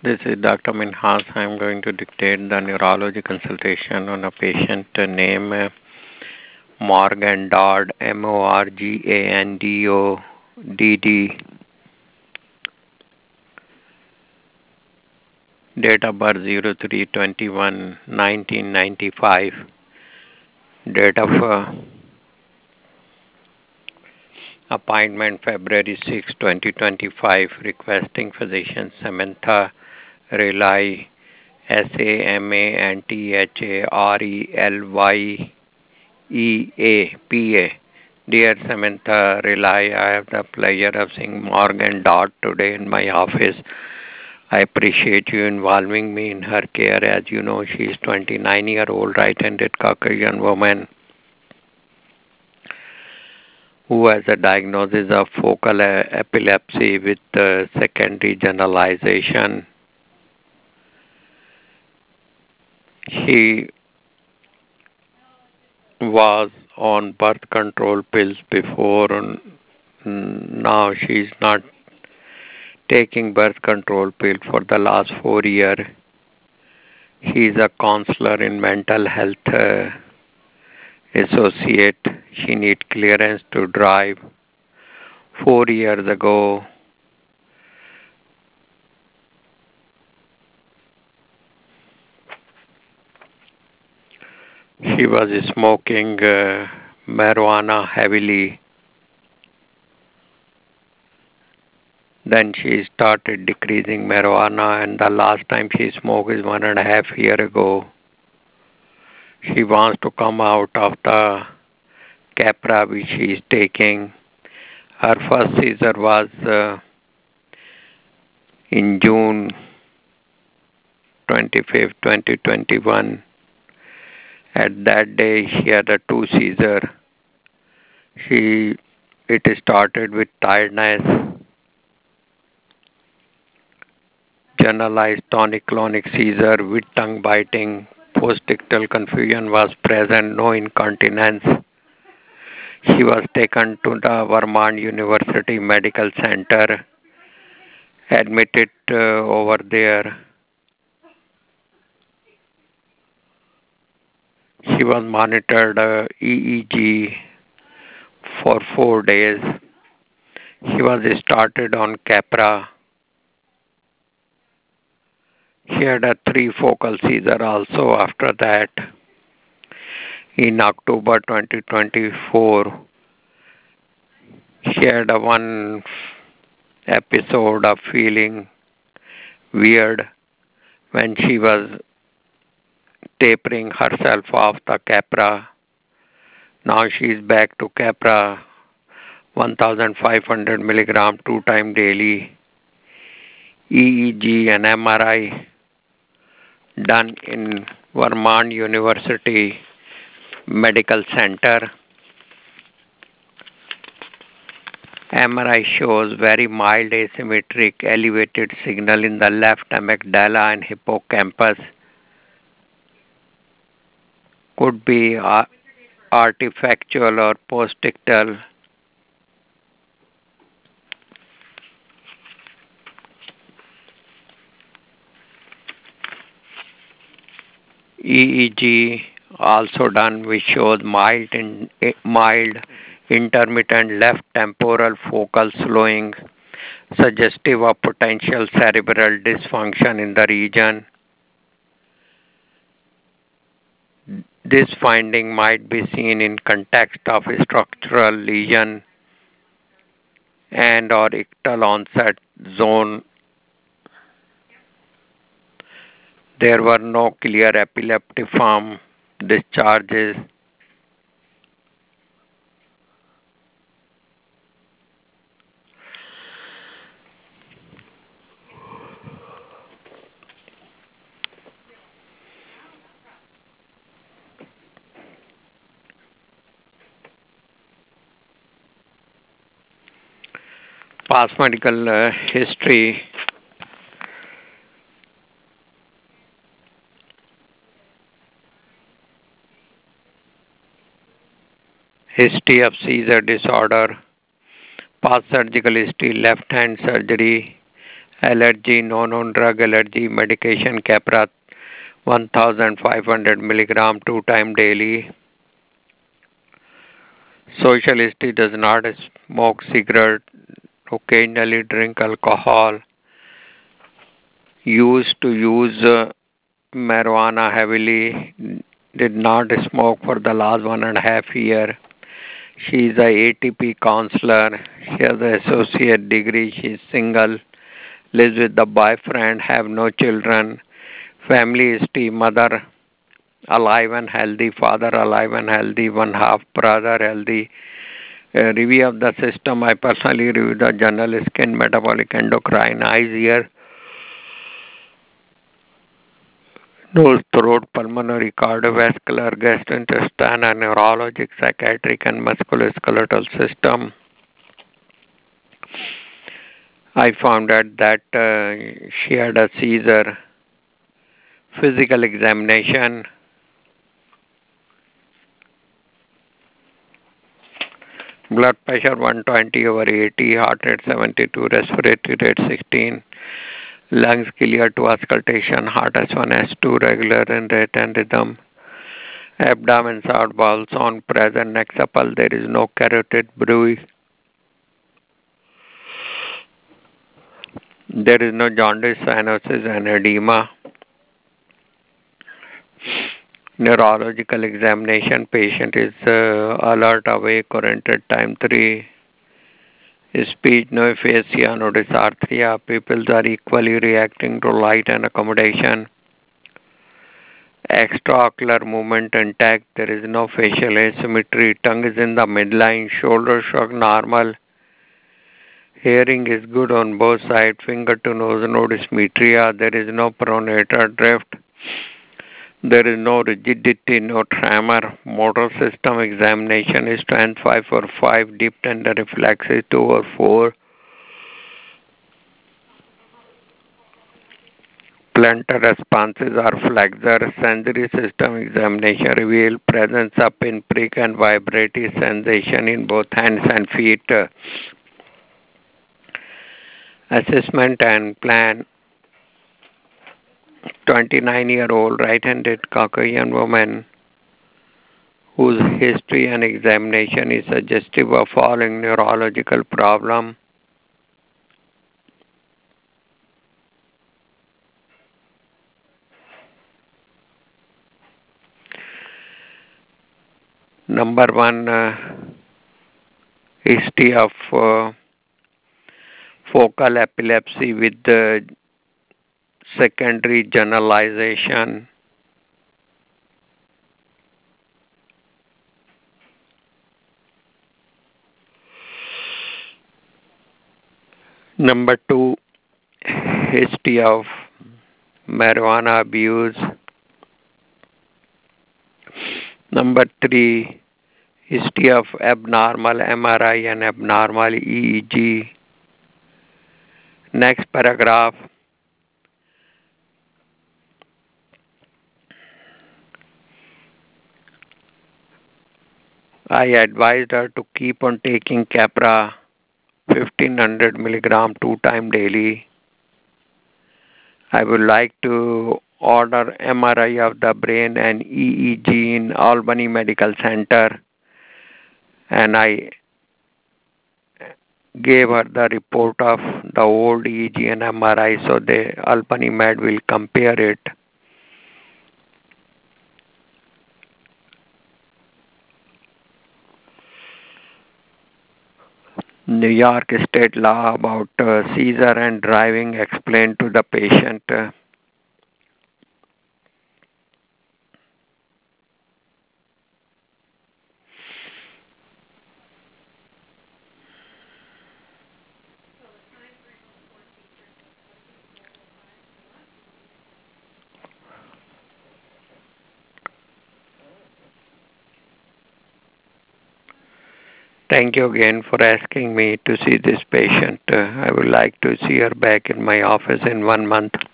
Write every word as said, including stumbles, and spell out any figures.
This is Doctor Minhas. I am going to dictate the neurology consultation on a patient name uh, Morgan Dodd, M O R G A N D O D D. Date of birth zero three twenty-one nineteen ninety-five. Date of uh, appointment February sixth, twenty twenty-five. Requesting physician Samantha Relay, S A M A N T H A R E L Y E A P A. Dear Samantha Relay, I have the pleasure of seeing Morgan Dodd today in my office. I appreciate you involving me in her care. As you know, she is twenty-nine year old right-handed Caucasian woman who has a diagnosis of focal epilepsy with uh, secondary generalization. She was on birth control pills before, and now she is not taking birth control pill for the last four years. She is a counselor in mental health uh, associate. She need clearance to drive. Four years ago, she was smoking uh, marijuana heavily. Then she started decreasing marijuana, and the last time she smoked is one and a half year ago. She wants to come out of the Capra which she is taking. Her first seizure was uh, in June twenty-fifth, twenty twenty-one. At that day, she had a two seizure. She it started with tiredness, generalized tonic-clonic seizure with tongue biting, postictal confusion was present, no incontinence. She was taken to the Vermont University Medical Center, admitted uh, over there. She was monitored uh, E E G for four days. She was started on Capra. She had a three focal seizure also after that. In October twenty twenty-four, she had a one episode of feeling weird when she was tapering herself off the Capra. Now she is back to Capra, one thousand five hundred milligram two time daily. E E G and M R I done in Vermont University Medical Center. M R I shows very mild asymmetric elevated signal in the left amygdala and hippocampus. Could be uh, artifactual or postictal. E E G also done which shows mild in, mild intermittent left temporal focal slowing, suggestive of potential cerebral dysfunction in the region. This finding might be seen in context of a structural lesion and or ictal onset zone. There were no clear epileptiform discharges. Past medical uh, history. History of seizure disorder. Past surgical history, left hand surgery, Allergy, no known drug allergy, medication Keppra one thousand five hundred milligram two time daily. Social history does not smoke cigarette, occasionally drink alcohol, used to use uh, marijuana heavily, did not smoke for the last one and a half year. She is a A T P counselor. She has an associate degree. She is single, lives with the boyfriend, have no children. Family history, mother alive and healthy, father alive and healthy, one half brother healthy. Uh, review of the system, I personally review the general skin, metabolic, endocrine, eyes, ear, nose, throat, pulmonary, cardiovascular, gastrointestinal, neurologic, psychiatric, and musculoskeletal system. I found out that uh, she had a seizure. Physical examination. Blood pressure one twenty over eighty, heart rate seventy-two, respiratory rate sixteen, lungs clear to auscultation, heart S one, S two regular in rate and rhythm, abdomen sound balls on present, neck supple, there is no carotid bruit, there is no jaundice, cyanosis and edema. Neurological examination, patient is uh, alert, awake, oriented, time three. Speech, no aphasia, no dysarthria. Pupils are equally reacting to light and accommodation. Extraocular movement intact. There is no facial asymmetry. Tongue is in the midline. Shoulder shrug normal. Hearing is good on both sides. Finger to nose, no dysmetria. There is no pronator drift. There is no rigidity, no tremor. Motor system examination is strength five or five. Deep tender reflexes two or four. Plantar responses are flexor. Sensory system examination reveal presence of pinprick and vibratory sensation in both hands and feet. Assessment and plan. twenty-nine-year-old right-handed Caucasian woman whose history and examination is suggestive of following neurological problem. Number one, uh, history of uh, focal epilepsy with the secondary generalization. Number two, history of marijuana abuse. Number three, history of abnormal M R I and abnormal E E G. Next paragraph. I advised her to keep on taking Keppra fifteen hundred milligram two time daily. I would like to order M R I of the brain and E E G in Albany Medical Center, and I gave her the report of the old E E G and M R I so the Albany Med will compare it. New York state law about uh, seizure and driving explained to the patient. Uh, Thank you again for asking me to see this patient. Uh, I would like to see her back in my office in one month.